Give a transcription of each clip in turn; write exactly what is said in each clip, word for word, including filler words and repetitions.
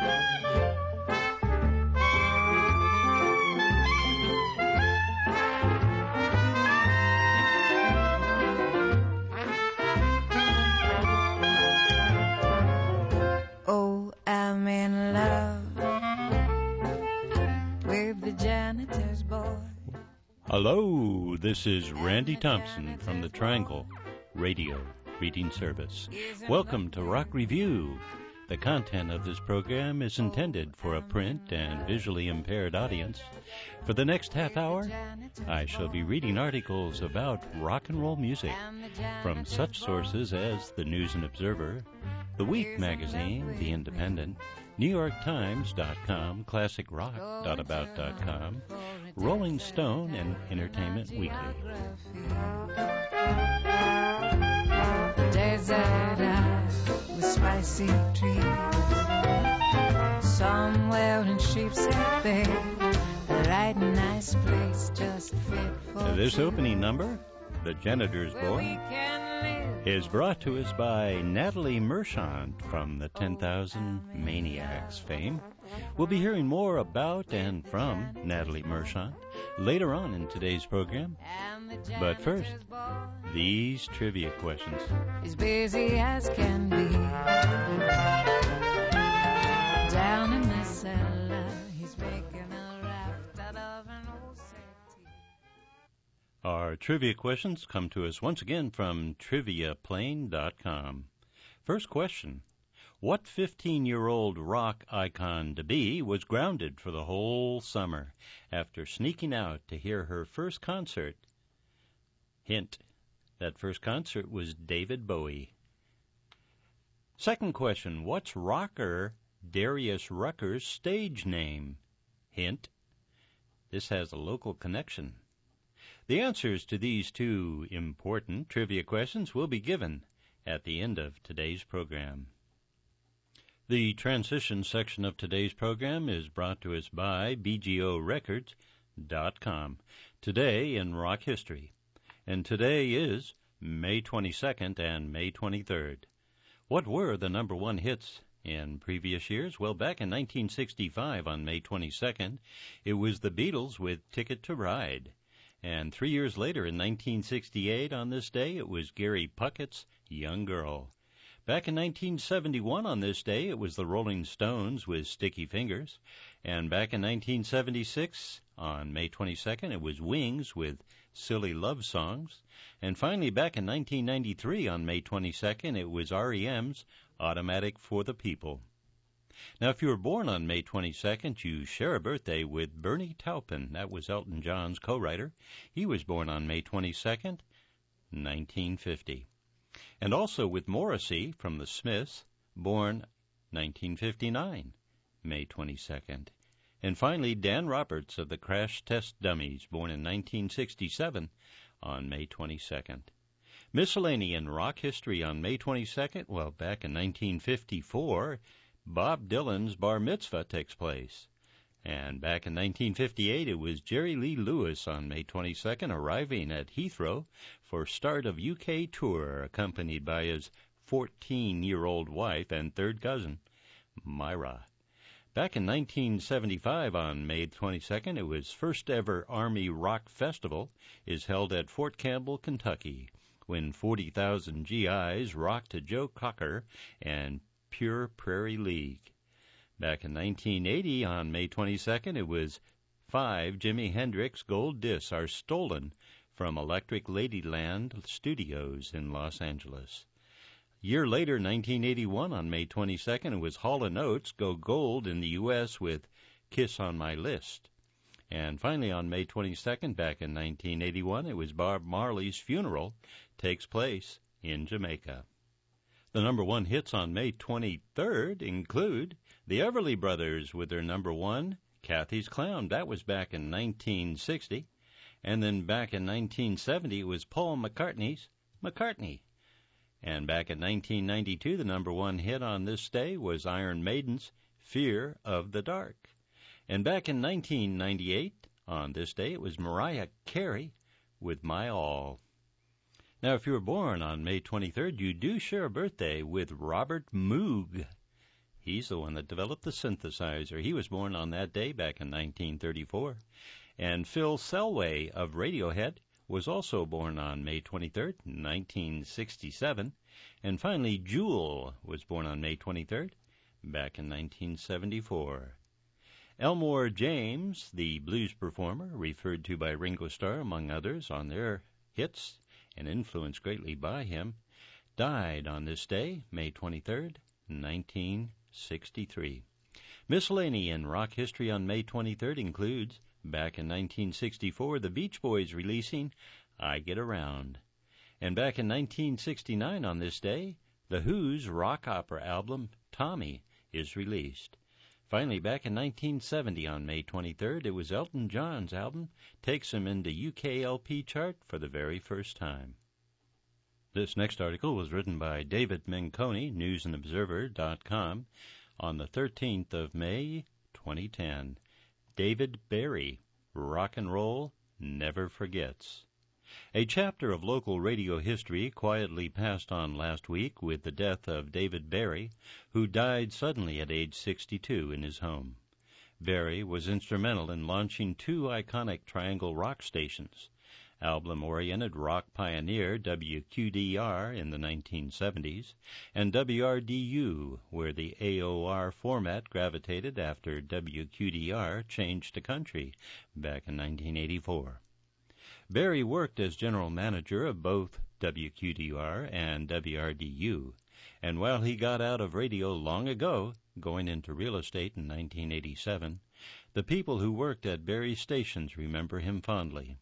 Oh, I'm in love with the janitor's boy. Hello, this is Randy Thompson from the Triangle Radio Reading Service. Welcome to Rock Review. The content of this program is intended for a print and visually impaired audience. For the next half hour, I shall be reading articles about rock and roll music from such sources as the News and Observer, The Week magazine, The Independent, New York Times dot com, Classic Rock dot about dot com, Rolling Stone, and Entertainment Weekly. Desert isle with spicy trees, somewhere in Sheepshead Bay, a right nice place just fit for This two. opening number, The Janitor's Where we Boy, can live. is brought to us by Natalie Merchant from the ten thousand Maniacs fame. We'll be hearing more about and from Natalie Merchant later on in today's program. And the But first, janitor's boy these trivia questions. is busy as can be. Down in the cellar, he's making a raft out of an old settee. Our trivia questions come to us once again from trivia plane dot com. First question. What fifteen-year-old rock icon Debbie was grounded for the whole summer after sneaking out to hear her first concert? Hint. That first concert was David Bowie. Second question. What's rocker Darius Rucker's stage name? Hint. This has a local connection. The answers to these two important trivia questions will be given at the end of today's program. The transition section of today's program is brought to us by B G O records dot com. Today in rock history. And today is May twenty-second and May twenty-third. What were the number one hits in previous years? Well, back in nineteen sixty-five on May twenty-second, it was the Beatles with Ticket to Ride. And three years later, in nineteen sixty-eight, on this day, it was Gary Puckett's Young Girl. Back in nineteen seventy-one, on this day, it was the Rolling Stones with Sticky Fingers. And back in nineteen seventy-six, on May twenty-second, it was Wings with Silly Love Songs. And finally, back in nineteen ninety-three, on May twenty-second, it was R E M's Automatic for the People. Now, if you were born on May twenty-second, you share a birthday with Bernie Taupin. That was Elton John's co-writer. He was born on May twenty-second, nineteen fifty. And also with Morrissey from the Smiths, born nineteen fifty-nine, May twenty-second. And finally, Dan Roberts of the Crash Test Dummies, born in nineteen sixty-seven, on May twenty-second. Miscellaneous rock history on May twenty-second. Well, back in nineteen fifty-four, Bob Dylan's bar mitzvah takes place. And back in nineteen fifty-eight, it was Jerry Lee Lewis on May twenty-second arriving at Heathrow for start of U K tour, accompanied by his fourteen-year-old wife and third cousin, Myra. Back in nineteen seventy-five, on May twenty-second, it was first ever Army Rock Festival is held at Fort Campbell, Kentucky, when forty thousand G Is rocked to Joe Cocker and Pure Prairie League. Back in nineteen eighty, on May twenty-second, it was five Jimi Hendrix gold discs are stolen from Electric Ladyland Studios in Los Angeles. A year later, nineteen eighty-one, on May twenty-second, it was Hall and Oates go gold in the U S with Kiss on My List. And finally, on May twenty-second, back in nineteen eighty-one, it was Bob Marley's funeral takes place in Jamaica. The number one hits on May twenty-third include the Everly Brothers with their number one, Kathy's Clown. That was back in nineteen sixty. And then back in nineteen seventy, it was Paul McCartney's McCartney. And back in nineteen ninety-two, the number one hit on this day was Iron Maiden's Fear of the Dark. And back in nineteen ninety-eight, on this day, it was Mariah Carey with My All. Now, if you were born on May twenty-third, you do share a birthday with Robert Moog. He's the one that developed the synthesizer. He was born on that day back in nineteen thirty-four. And Phil Selway of Radiohead was also born on May twenty-third, nineteen sixty-seven. And finally, Jewel was born on May twenty-third, back in nineteen seventy-four. Elmore James, the blues performer, referred to by Ringo Starr, among others, on their hits and influenced greatly by him, died on this day, May twenty-third, nineteen sixty-three. Miscellany in rock history on May twenty-third includes, back in nineteen sixty-four, the Beach Boys releasing I Get Around. And back in nineteen sixty-nine on this day, The Who's rock opera album, Tommy, is released. Finally, back in nineteen seventy on May twenty-third, it was Elton John's album takes him into U K L P chart for the very first time. This next article was written by David Menconi, news and observer dot com, on the thirteenth of May, twenty ten. David Barry, Rock and Roll Never Forgets. A chapter of local radio history quietly passed on last week with the death of David Barry, who died suddenly at age sixty-two in his home. Barry was instrumental in launching two iconic triangle rock stations, album-oriented rock pioneer W Q D R in the nineteen seventies, and W R D U, where the A O R format gravitated after W Q D R changed to country back in nineteen eighty-four. Barry worked as general manager of both W Q D R and W R D U, and while he got out of radio long ago, going into real estate in nineteen eighty-seven, the people who worked at Barry's stations remember him fondly.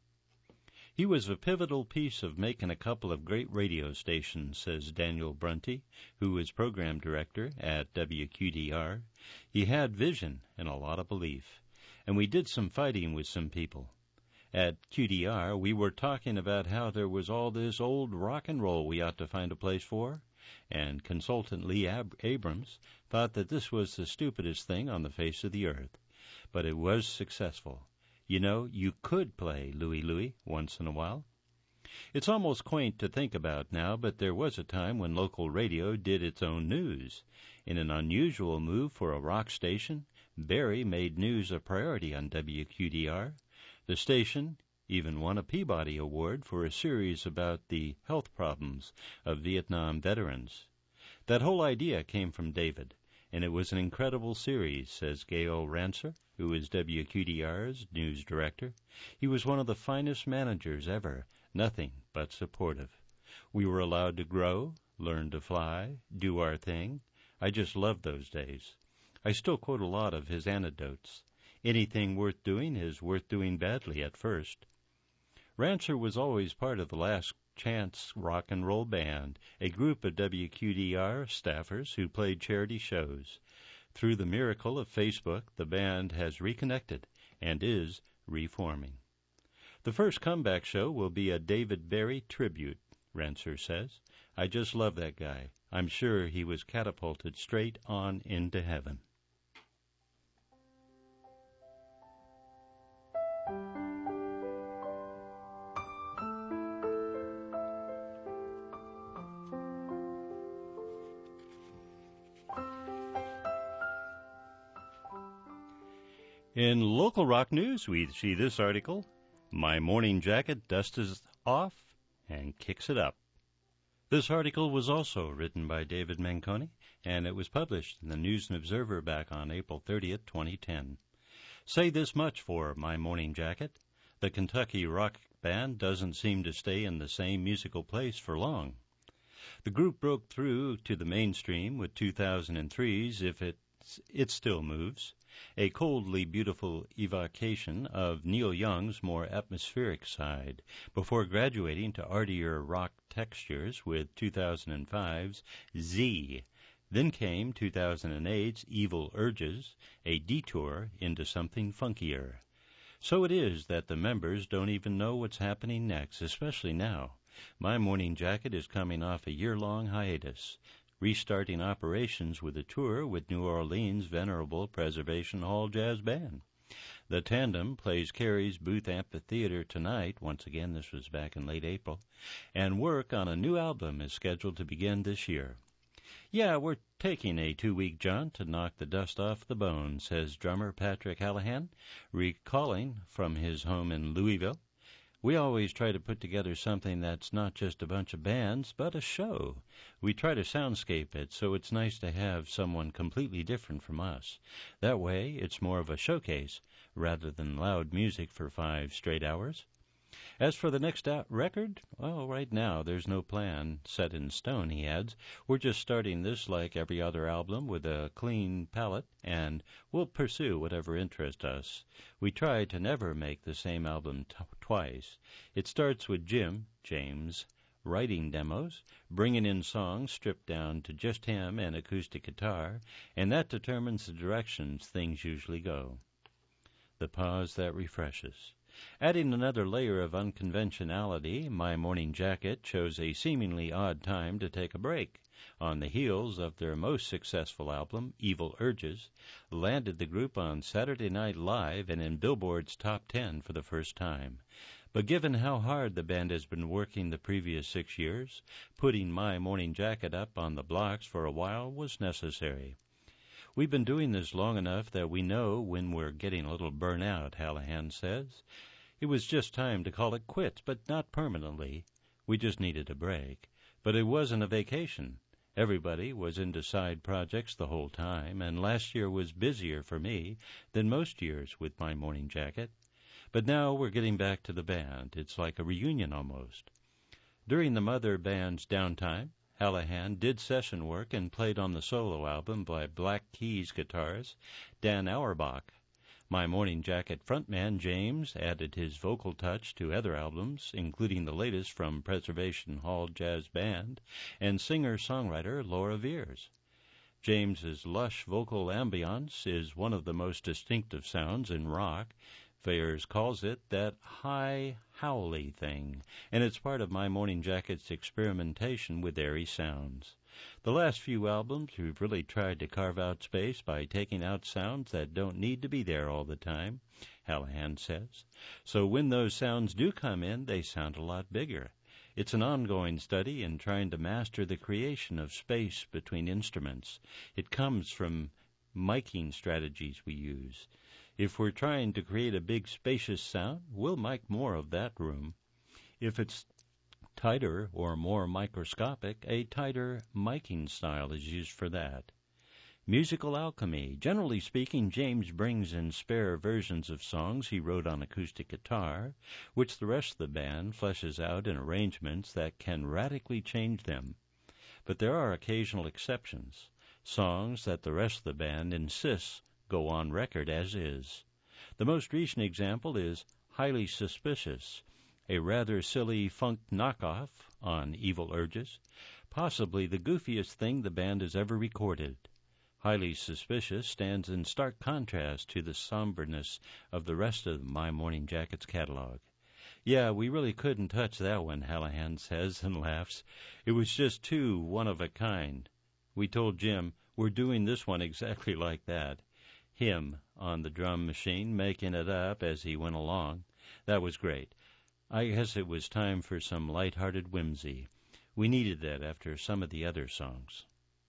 He was a pivotal piece of making a couple of great radio stations, says Daniel Brunty, who was program director at W Q D R. He had vision and a lot of belief, and we did some fighting with some people. At Q D R, we were talking about how there was all this old rock and roll we ought to find a place for, and consultant Lee Ab- Abrams thought that this was the stupidest thing on the face of the earth. But it was successful. You know, you could play Louie Louie once in a while. It's almost quaint to think about now, but there was a time when local radio did its own news. In an unusual move for a rock station, Barry made news a priority on W Q D R. The station even won a Peabody Award for a series about the health problems of Vietnam veterans. That whole idea came from David, and it was an incredible series, says Gail Rancer, who is W Q D R's news director. He was one of the finest managers ever, nothing but supportive. We were allowed to grow, learn to fly, do our thing. I just loved those days. I still quote a lot of his anecdotes. Anything worth doing is worth doing badly at first. Rancer was always part of the Last Chance Rock and Roll Band, a group of W Q D R staffers who played charity shows. Through the miracle of Facebook, the band has reconnected and is reforming. The first comeback show will be a David Barry tribute, Rancer says. I just love that guy. I'm sure he was catapulted straight on into heaven. In local rock news, we see this article, My Morning Jacket dusts off and kicks it up. This article was also written by David Menconi, and it was published in the News and Observer back on April thirtieth, twenty ten. Say this much for My Morning Jacket. The Kentucky rock band doesn't seem to stay in the same musical place for long. The group broke through to the mainstream with two thousand three's If It, It Still Moves, a coldly beautiful evocation of Neil Young's more atmospheric side, before graduating to artier rock textures with two thousand five's Z. Then came two thousand eight's Evil Urges, a detour into something funkier. So it is that the members don't even know what's happening next, especially now. My Morning Jacket is coming off a year-long hiatus, restarting operations with a tour with New Orleans' venerable Preservation Hall Jazz Band. The tandem plays Carey's Booth Amphitheater tonight, once again this was back in late April, and work on a new album is scheduled to begin this year. Yeah, we're taking a two-week jaunt to knock the dust off the bones, says drummer Patrick Hallahan, recalling from his home in Louisville. We always try to put together something that's not just a bunch of bands, but a show. We try to soundscape it, so it's nice to have someone completely different from us. That way, it's more of a showcase, rather than loud music for five straight hours. As for the next out record, well, right now there's no plan set in stone, he adds. We're just starting this like every other album with a clean palette, and we'll pursue whatever interests us. We try to never make the same album t- twice. It starts with Jim, James, writing demos, bringing in songs stripped down to just him and acoustic guitar, and that determines the directions things usually go. The pause that refreshes. Adding another layer of unconventionality, My Morning Jacket chose a seemingly odd time to take a break. On the heels of their most successful album, Evil Urges, landed the group on Saturday Night Live and in Billboard's top ten for the first time. But given how hard the band has been working the previous six years, putting My Morning Jacket up on the blocks for a while was necessary. We've been doing this long enough that we know when we're getting a little burnt out, Hallahan says. It was just time to call it quits, but not permanently. We just needed a break. But it wasn't a vacation. Everybody was into side projects the whole time, and last year was busier for me than most years with My Morning Jacket. But now we're getting back to the band. It's like a reunion almost. During the mother band's downtime, Hallahan did session work and played on the solo album by Black Keys guitarist Dan Auerbach. My Morning Jacket frontman James added his vocal touch to other albums, including the latest from Preservation Hall Jazz Band and singer-songwriter Laura Veers. James's lush vocal ambiance is one of the most distinctive sounds in rock. Veers calls it that high, howly thing, and it's part of My Morning Jacket's experimentation with airy sounds. The last few albums, we've really tried to carve out space by taking out sounds that don't need to be there all the time, Hallahan says. So when those sounds do come in, they sound a lot bigger. It's an ongoing study in trying to master the creation of space between instruments. It comes from miking strategies we use. If we're trying to create a big spacious sound, we'll mic more of that room. If it's tighter or more microscopic, a tighter miking style is used for that. Musical alchemy. Generally speaking, James brings in spare versions of songs he wrote on acoustic guitar, which the rest of the band fleshes out in arrangements that can radically change them. But there are occasional exceptions, songs that the rest of the band insists go on record as is. The most recent example is Highly Suspicious, a rather silly funk knockoff on Evil Urges, possibly the goofiest thing the band has ever recorded. Highly Suspicious stands in stark contrast to the somberness of the rest of My Morning Jacket's catalog. Yeah, we really couldn't touch that one, Hallahan says and laughs. It was just too one-of-a-kind. We told Jim, we're doing this one exactly like that. Him on the drum machine, making it up as he went along. That was great. I guess it was time for some light-hearted whimsy. We needed that after some of the other songs.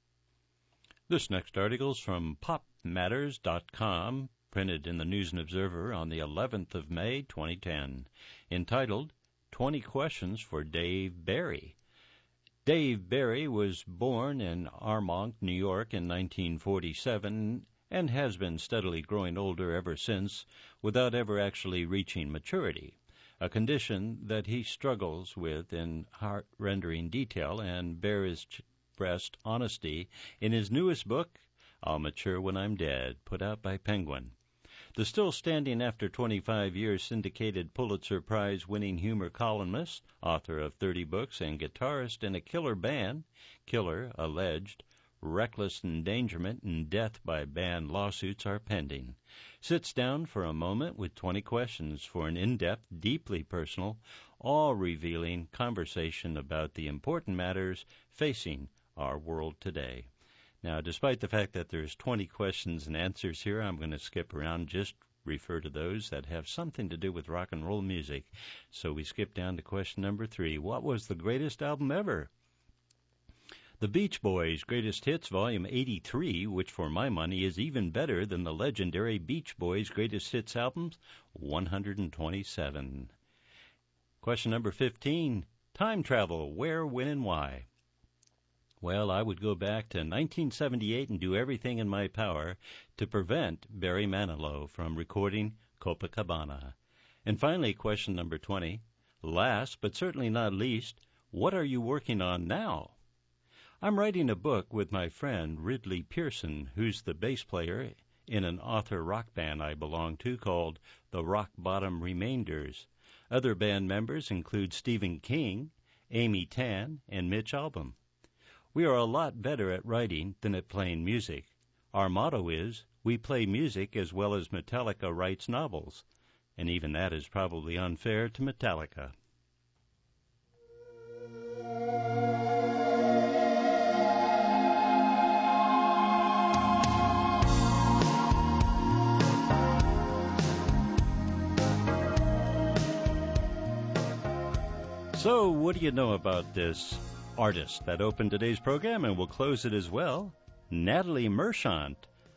This next article is from pop matters dot com, printed in the News and Observer on the eleventh of May, twenty ten, entitled twenty Questions for Dave Barry. Dave Barry was born in Armonk, New York in nineteen forty-seven and has been steadily growing older ever since without ever actually reaching maturity, a condition that he struggles with in heart-rending detail and bears expressed honesty in his newest book, I'll Mature When I'm Dead, put out by Penguin. The still standing after twenty-five years syndicated Pulitzer Prize-winning humor columnist, author of thirty books, and guitarist in a killer band, Killer, alleged, reckless endangerment and death by band lawsuits are pending, sits down for a moment with twenty questions for an in-depth, deeply personal, all-revealing conversation about the important matters facing our world today. Now, despite the fact that there's twenty questions and answers here, I'm going to skip around, just refer to those that have something to do with rock and roll music. So we skip down to question number three. What was the greatest album ever? The Beach Boys' Greatest Hits, Volume eighty-three, which for my money is even better than the legendary Beach Boys' Greatest Hits albums, one hundred twenty-seven. Question number fifteen, time travel, where, when, and why? Well, I would go back to nineteen seventy-eight and do everything in my power to prevent Barry Manilow from recording Copacabana. And finally, question number twenty, last but certainly not least, what are you working on now? I'm writing a book with my friend Ridley Pearson, who's the bass player in an author rock band I belong to called the Rock Bottom Remainders. Other band members include Stephen King, Amy Tan, and Mitch Albom. We are a lot better at writing than at playing music. Our motto is, we play music as well as Metallica writes novels, and even that is probably unfair to Metallica. So, what do you know about this artist that opened today's program and will close it as well? Natalie Merchant.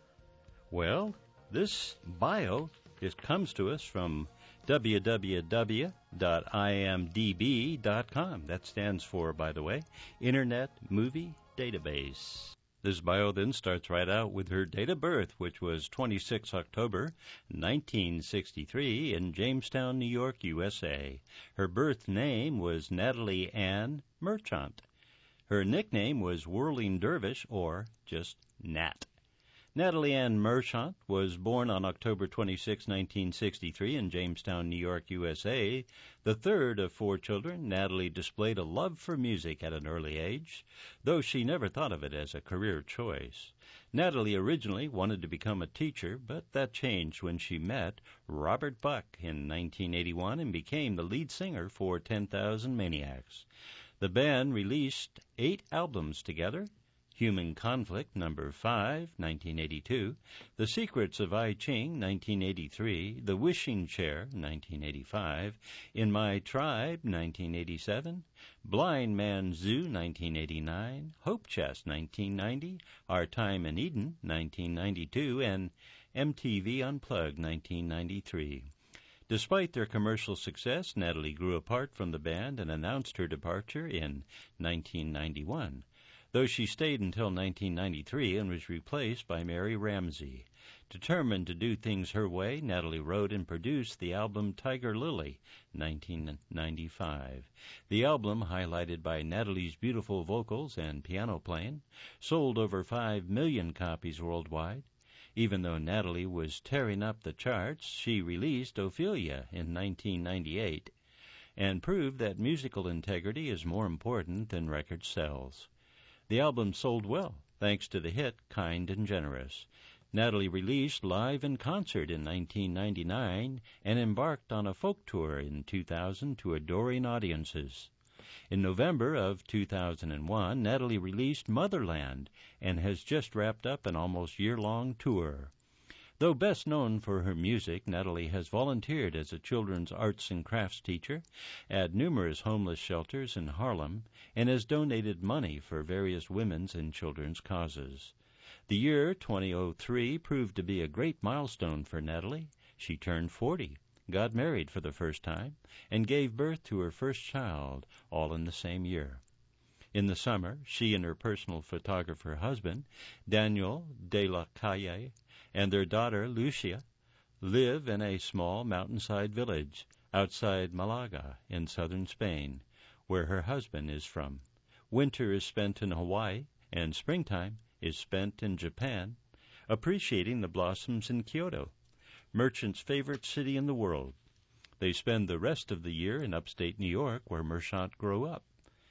Well, this bio, it comes to us from w w w dot i m d b dot com. That stands for, by the way, Internet Movie Database. This bio then starts right out with her date of birth, which was the twenty-sixth of October, nineteen sixty-three, in Jamestown, New York, U S A. Her birth name was Natalie Ann Merchant. Her nickname was Whirling Dervish, or just Nat. Natalie Ann Merchant was born on October twenty-sixth, nineteen sixty-three, in Jamestown, New York, U S A. The third of four children, Natalie displayed a love for music at an early age, though she never thought of it as a career choice. Natalie originally wanted to become a teacher, but that changed when she met Robert Buck in nineteen eighty-one and became the lead singer for ten thousand Maniacs. The band released eight albums together: Human Conflict, number five, nineteen eighty-two, The Secrets of I Ching, nineteen eighty-three, The Wishing Chair, nineteen eighty-five, In My Tribe, nineteen eighty-seven, Blind Man Zoo, nineteen eighty-nine, Hope Chest, nineteen ninety, Our Time in Eden, nineteen ninety-two, and M T V Unplugged, nineteen ninety-three. Despite their commercial success, Natalie grew apart from the band and announced her departure in nineteen ninety-one. Though she stayed until nineteen ninety-three and was replaced by Mary Ramsey. Determined to do things her way, Natalie wrote and produced the album Tiger Lily, nineteen ninety-five. The album, highlighted by Natalie's beautiful vocals and piano playing, sold over five million copies worldwide. Even though Natalie was tearing up the charts, she released Ophelia in nineteen ninety-eight and proved that musical integrity is more important than record sales. The album sold well, thanks to the hit Kind and Generous. Natalie released Live in Concert in nineteen ninety-nine and embarked on a folk tour in two thousand to adoring audiences. In November of two thousand one, Natalie released Motherland and has just wrapped up an almost year-long tour. Though best known for her music, Natalie has volunteered as a children's arts and crafts teacher at numerous homeless shelters in Harlem and has donated money for various women's and children's causes. The year two thousand three proved to be a great milestone for Natalie. She turned forty, got married for the first time, and gave birth to her first child, all in the same year. In the summer, she and her personal photographer husband, Daniel de la Calle, and their daughter, Lucia, live in a small mountainside village outside Malaga in southern Spain, where her husband is from. Winter is spent in Hawaii, and springtime is spent in Japan, appreciating the blossoms in Kyoto, Merchant's favorite city in the world. They spend the rest of the year in upstate New York, where Merchant grew up.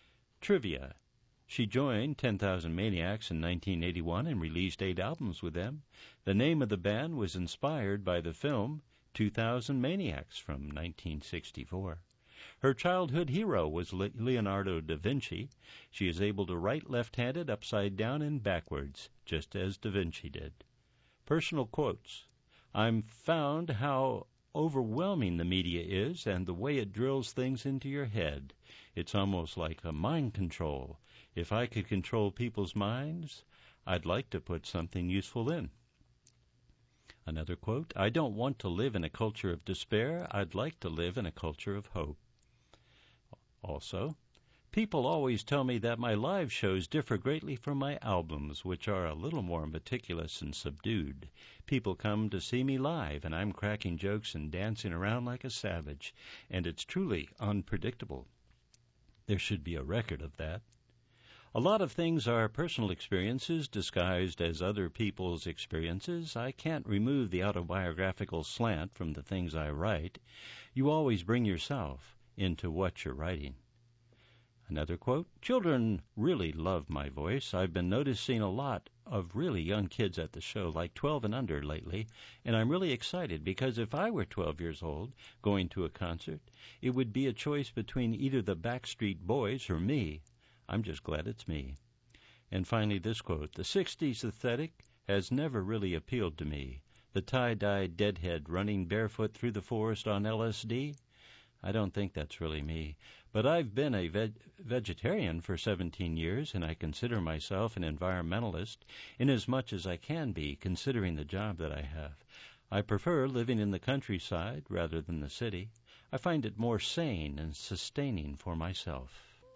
Trivia. She joined ten thousand Maniacs in nineteen eighty-one and released eight albums with them. The name of the band was inspired by the film two thousand Maniacs from nineteen sixty-four. Her childhood hero was Leonardo da Vinci. She is able to write left-handed upside down and backwards, just as da Vinci did. Personal quotes. I'm found how overwhelming the media is and the way it drills things into your head. It's almost like a mind control. If I could control people's minds, I'd like to put something useful in. Another quote, I don't want to live in a culture of despair. I'd like to live in a culture of hope. Also, people always tell me that my live shows differ greatly from my albums, which are a little more meticulous and subdued. People come to see me live, and I'm cracking jokes and dancing around like a savage, and it's truly unpredictable. There should be a record of that. A lot of things are personal experiences disguised as other people's experiences. I can't remove the autobiographical slant from the things I write. You always bring yourself into what you're writing. Another quote, children really love my voice. I've been noticing a lot of really young kids at the show, like twelve and under lately, and I'm really excited because if I were twelve years old going to a concert, it would be a choice between either the Backstreet Boys or me. I'm just glad it's me. And finally this quote, the sixties aesthetic has never really appealed to me. The tie-dyed deadhead running barefoot through the forest on L S D? I don't think that's really me. But I've been a veg- vegetarian for seventeen years, and I consider myself an environmentalist inasmuch as I can be, considering the job that I have. I prefer living in the countryside rather than the city. I find it more sane and sustaining for myself.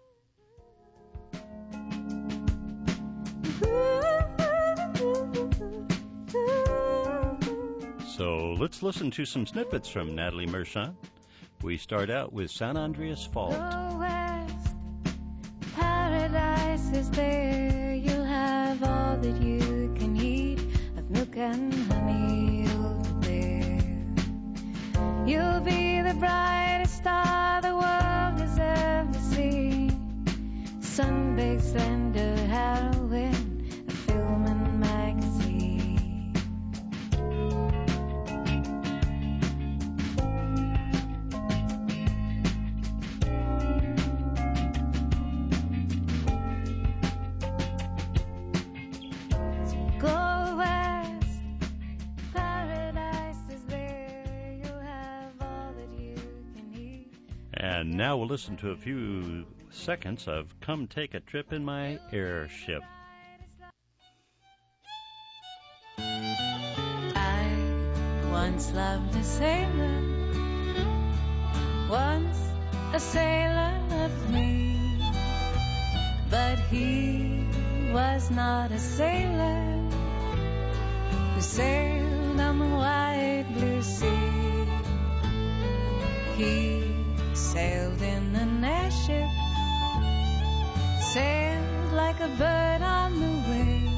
So let's listen to some snippets from Natalie Merchant. We start out with San Andreas Fault. Go west, paradise is there. You'll have all that you can eat of milk and honey over there. You'll be the brightest star the world has ever seen. Sun-baked, slender heroine, a film and magazine. Go west, paradise is there. You'll have all that you can eat. And now we'll listen to a few seconds of Come Take a Trip in My Airship. I once loved a sailor, once a sailor loved me, but he was not a sailor who sailed on the wide blue sea. He sailed in an airship, sailed like a bird on the wing,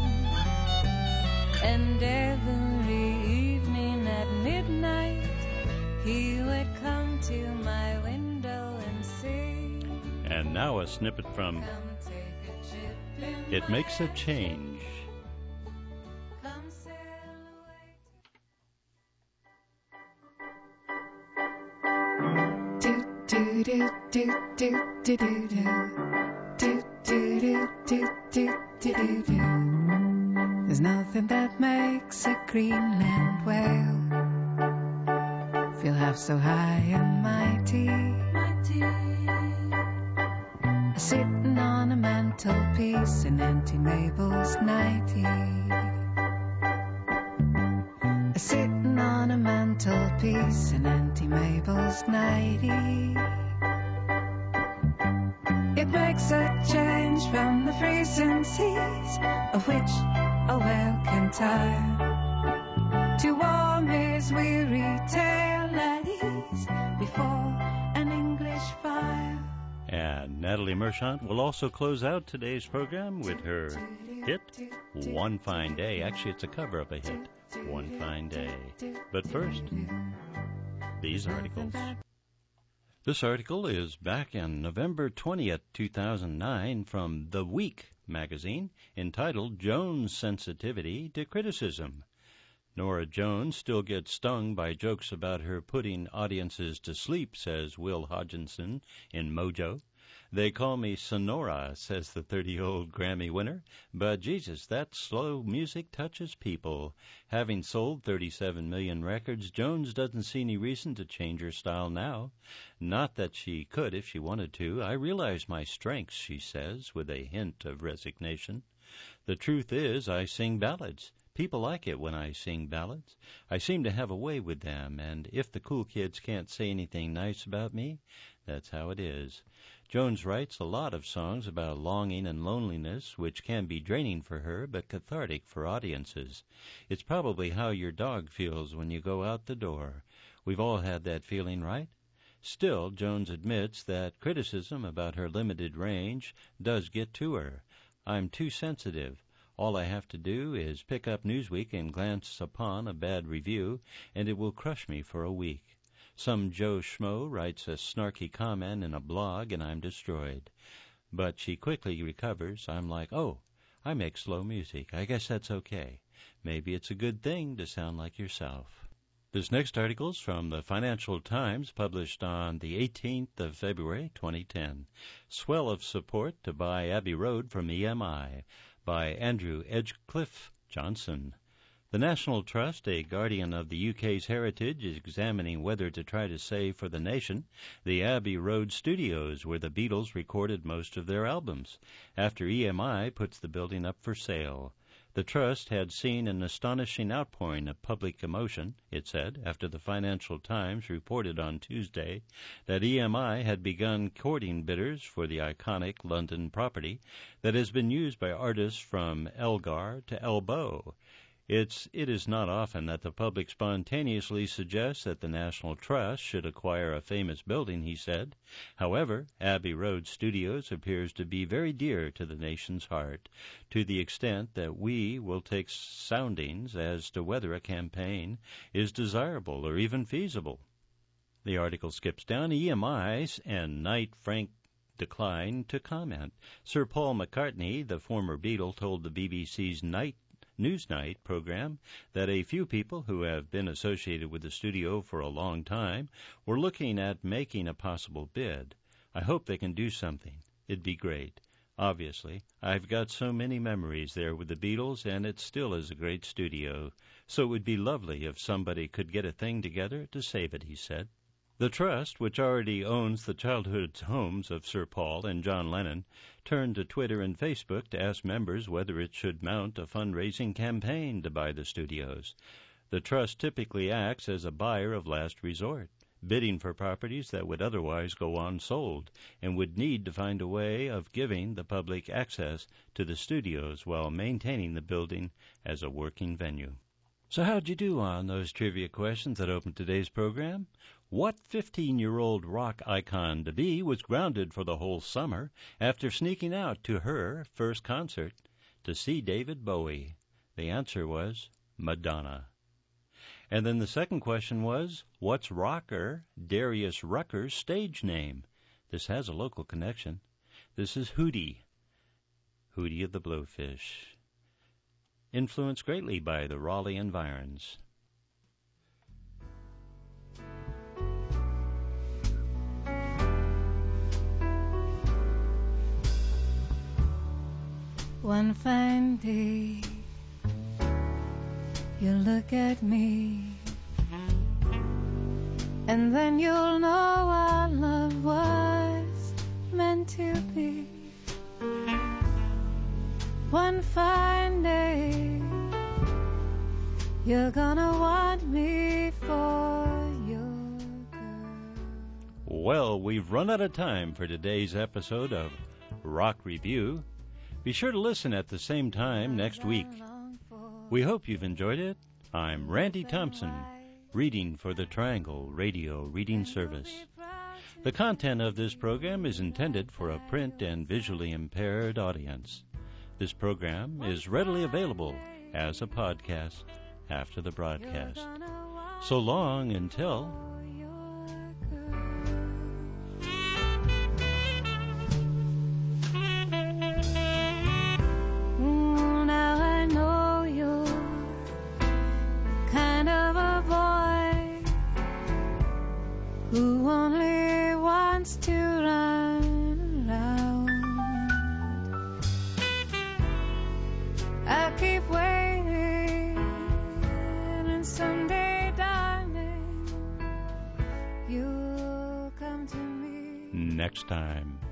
and every evening at midnight he would come to my window and sing. And now a snippet from Come take a trip in It my Makes a Change. Come sail away. Do do do do do do do do do do do do do do do. There's nothing that makes a Greenland whale feel half so high and mighty. Sitting on a mantelpiece in Auntie Mabel's nightie. Sitting on a mantelpiece in Auntie Mabel's nightie. It makes a change from the freezing seas, of which a whale can tire, to warm his weary tail at ease before an English fire. And Natalie Merchant will also close out today's program with her hit, One Fine Day. Actually, it's a cover of a hit, One Fine Day. But first, these articles. This article is back in November twentieth, two thousand nine from The Week magazine, entitled Jones' Sensitivity to Criticism. Nora Jones still gets stung by jokes about her putting audiences to sleep, says Will Hodgkinson in Mojo. They call me Sonora, says the thirty-year-old Grammy winner, but Jesus, that slow music touches people. Having sold thirty-seven million records, Jones doesn't see any reason to change her style now. Not that she could if she wanted to. I realize my strengths, she says, with a hint of resignation. The truth is, I sing ballads. People like it when I sing ballads. I seem to have a way with them, and if the cool kids can't say anything nice about me, that's how it is. Jones writes a lot of songs about longing and loneliness, which can be draining for her, but cathartic for audiences. It's probably how your dog feels when you go out the door. We've all had that feeling, right? Still, Jones admits that criticism about her limited range does get to her. I'm too sensitive. All I have to do is pick up Newsweek and glance upon a bad review, and it will crush me for a week. Some Joe Schmo writes a snarky comment in a blog, and I'm destroyed. But she quickly recovers. I'm like, oh, I make slow music. I guess that's okay. Maybe it's a good thing to sound like yourself. This next article is from the Financial Times, published on the eighteenth of February, twenty ten. Swell of support to buy Abbey Road from E M I, by Andrew Edgecliffe Johnson. The National Trust, a guardian of the U K's heritage, is examining whether to try to save for the nation the Abbey Road studios where the Beatles recorded most of their albums, after E M I puts the building up for sale. The Trust had seen an astonishing outpouring of public emotion, it said, after the Financial Times reported on Tuesday that E M I had begun courting bidders for the iconic London property that has been used by artists from Elgar to Elbow. It's, it is not often that the public spontaneously suggests that the National Trust should acquire a famous building, he said. However, Abbey Road Studios appears to be very dear to the nation's heart, to the extent that we will take soundings as to whether a campaign is desirable or even feasible. The article skips down. E M I's and Knight Frank declined to comment. Sir Paul McCartney, the former Beatle, told the B B C's Night Newsnight program that a few people who have been associated with the studio for a long time were looking at making a possible bid. I hope they can do something. It'd be great. Obviously, I've got so many memories there with the Beatles, and it still is a great studio, so it would be lovely if somebody could get a thing together to save it, he said. The Trust, which already owns the childhood homes of Sir Paul and John Lennon, turned to Twitter and Facebook to ask members whether it should mount a fundraising campaign to buy the studios. The Trust typically acts as a buyer of last resort, bidding for properties that would otherwise go unsold and would need to find a way of giving the public access to the studios while maintaining the building as a working venue. So how'd you do on those trivia questions that opened today's program? What fifteen-year-old rock icon to be was grounded for the whole summer after sneaking out to her first concert to see David Bowie? The answer was Madonna. And then the second question was, what's rocker Darius Rucker's stage name? This has a local connection. This is Hootie, Hootie of the Blowfish, influenced greatly by the Raleigh environs. One fine day, you look at me, and then you'll know our love was meant to be. One fine day, you're gonna want me for your girl. Well, we've run out of time for today's episode of Rock Review. Be sure to listen at the same time next week. We hope you've enjoyed it. I'm Randy Thompson, reading for the Triangle Radio Reading Service. The content of this program is intended for a print and visually impaired audience. This program is readily available as a podcast after the broadcast. So long until... who only wants to run around. next time.